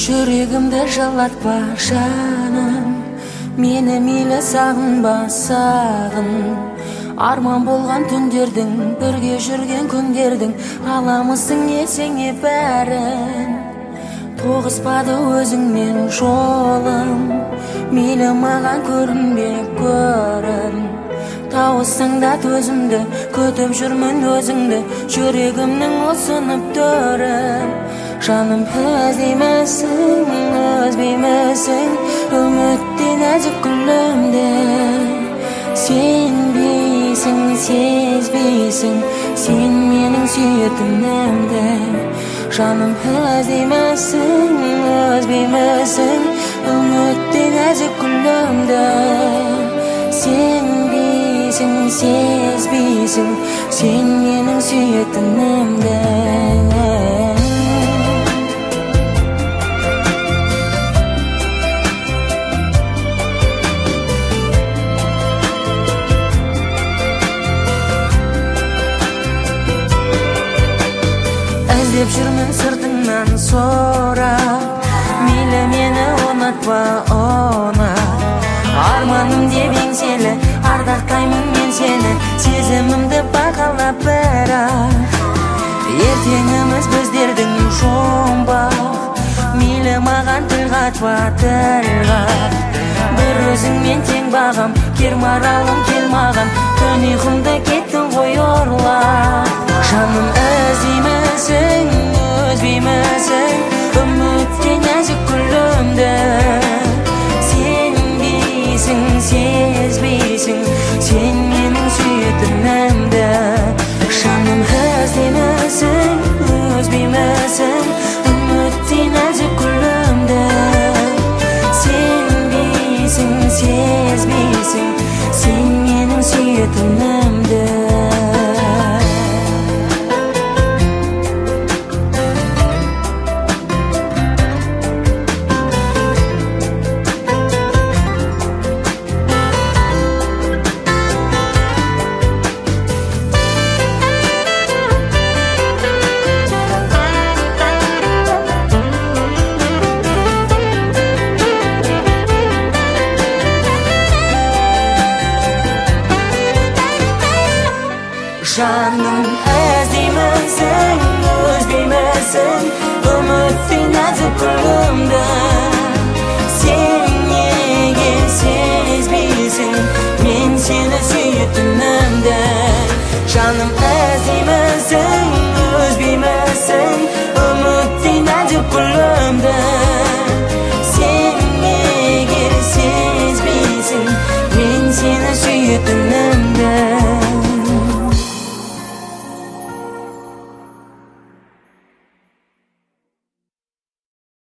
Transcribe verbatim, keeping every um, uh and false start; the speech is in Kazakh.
Жүрегімді жылатпа жаным, мені мейлі сағынба сағын. Арман болған түндердің, бірге жүрген күндердің, аламысың есеңе бәрін. Тоғыспады өзіңмен жолым, мейлі маған көрінбе көрін. Тауыссаң да төзімді, күтіп жүрмін өзіңді, жүрегімнің ұсынып төрін. Жаным іздеймісің, өзбеймісің, үмітте нәзік гүлімді. Сенбейсің, сезбейсің, сен менің сүйетінімді. Жаным іздеймісің, өзбеймісің, үмітте нәзік гүлімді. Сенбейсің, сезбейсің, сен менің сүйетінімді. Іздеп жүрмін сыртыңнан сорап, мейлі мені ұнатпа ұнат. Арманым деп еңселі, ардақтаймын мен сені, сезімімді бағалап бірақ. Ертеңіміз біздердің жұмбақ, мейлі маған тіл қатпа тіл қат. Бір өзіңмен тең бағам, кер маралым кел маған, түн ұйқымды кеттің ғой ұрлап. Жаным іздеймісің, өзбеймісің, үмітте нәзік гүлімді. Сенбейсің, сезбейсің, сен менің сүйетінімді. Жаным іздеймісің, өзбеймісің, үмітте нәзік гүлімді. Сенбейсің, сезбейсің, сен менің сүйетінімді. Жаным іздеймісің, өзбеймісің, үмітте нәзік гүлімді. Сен неге сезбейсің, мен сені сүйетінімді. Жаным іздеймісің, өзбеймісің, үмітте нәзік гүлімді. Сен неге сезбейсің, мен сені сүйетінімді.